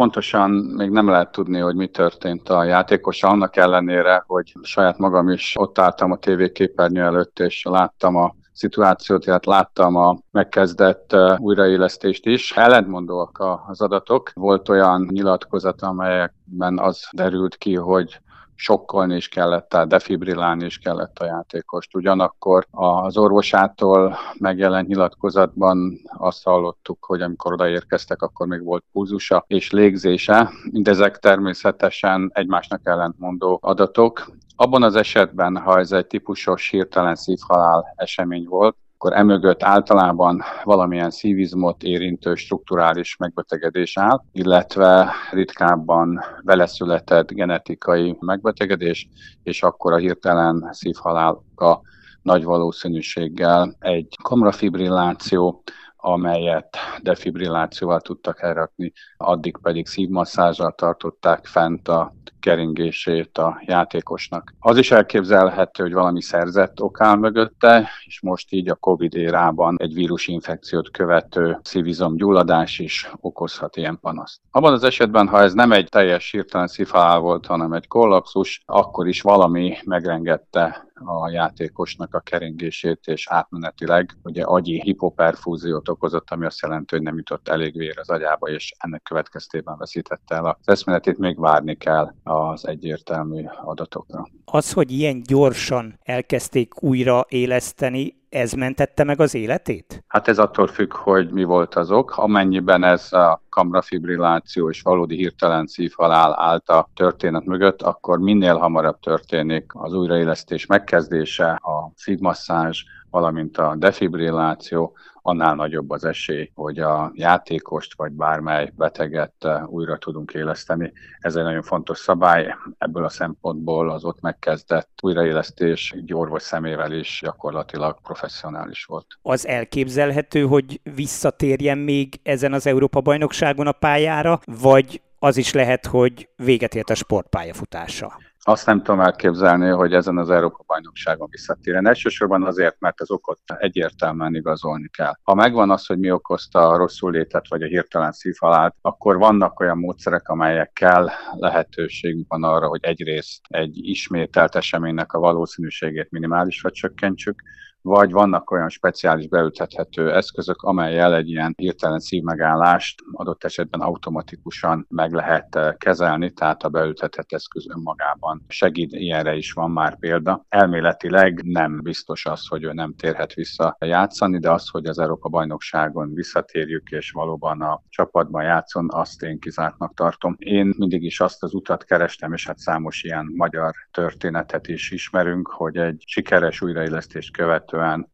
Pontosan még nem lehet tudni, hogy mi történt a játékossal, annak ellenére, hogy saját magam is ott álltam a tévéképernyő előtt, és láttam a szituációt, tehát láttam a megkezdett újraélesztést is. Ellentmondóak az adatok. Volt olyan nyilatkozat, amelyekben az derült ki, hogy sokkolni is kellett, tehát defibrillálni is kellett a játékost. Ugyanakkor az orvosától megjelent nyilatkozatban azt hallottuk, hogy amikor odaérkeztek, akkor még volt pulzusa és légzése. Mindezek természetesen egymásnak ellentmondó adatok. Abban az esetben, ha ez egy típusos hirtelen szívhalál esemény volt, akkor emögött általában valamilyen szívizmot érintő strukturális megbetegedés áll, illetve ritkábban beleszületett genetikai megbetegedés, és akkor a hirtelen szívhalálka nagy valószínűséggel egy kamrafibrilláció, amelyet defibrillációval tudtak elrakni, addig pedig szívmasszázsal tartották fent a keringését a játékosnak. Az is elképzelhető, hogy valami szerzett ok áll mögötte, és most így a Covid érában egy vírusinfekciót követő szívizomgyulladás is okozhat ilyen panaszt. Abban az esetben, ha ez nem egy teljes hirtelen szívhalál volt, hanem egy kollapszus, akkor is valami megrengette a játékosnak a keringését, és átmenetileg ugye agyi hipoperfúziót okozott, ami azt jelenti, hogy nem jutott elég vér az agyába, és ennek következtében veszítette el az eszméletét, még várni kell az egyértelmű adatokra. Az, hogy ilyen gyorsan elkezdték újra éleszteni, ez mentette meg az életét? Hát ez attól függ, hogy mi volt az ok. Amennyiben ez a kamrafibrilláció és valódi hirtelen szívhalál állt a történet mögött, akkor minél hamarabb történik az újraélesztés megkezdése, a szívmasszázs, valamint a defibrilláció, annál nagyobb az esély, hogy a játékost vagy bármely beteget újra tudunk éleszteni. Ez egy nagyon fontos szabály, ebből a szempontból az ott megkezdett újraélesztés egy orvos szemével is gyakorlatilag professzionális volt. Az elképzelhető, hogy visszatérjen még ezen az Európa-bajnokságon a pályára, vagy az is lehet, hogy véget ért a sportpályafutása? Azt nem tudom elképzelni, hogy ezen az Európa-bajnokságon visszatérjen. Elsősorban azért, mert az okot egyértelműen igazolni kell. Ha megvan az, hogy mi okozta a rosszul létet vagy a hirtelen szívhalált, akkor vannak olyan módszerek, amelyekkel lehetőségünk van arra, hogy egyrészt egy ismételt eseménynek a valószínűségét minimálisra csökkentsük, vagy vannak olyan speciális beültethető eszközök, amellyel egy ilyen hirtelen szívmegállást adott esetben automatikusan meg lehet kezelni, tehát a beültetett eszköz önmagában segít, ilyenre is van már példa. Elméletileg nem biztos az, hogy ő nem térhet vissza játszani, de az, hogy az Európa-bajnokságon visszatérjük, és valóban a csapatban játszon, azt én kizártnak tartom. Én mindig is azt az utat kerestem, és hát számos ilyen magyar történetet is ismerünk, hogy egy sikeres újraélesztést követően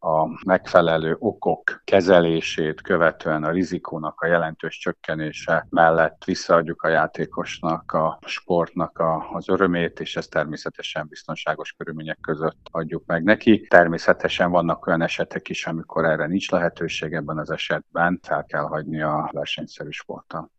a megfelelő okok kezelését követően a rizikónak a jelentős csökkenése mellett visszaadjuk a játékosnak, a sportnak az örömét, és ezt természetesen biztonságos körülmények között adjuk meg neki. Természetesen vannak olyan esetek is, amikor erre nincs lehetőség, ebben az esetben fel kell hagyni a versenyszerű sporttal.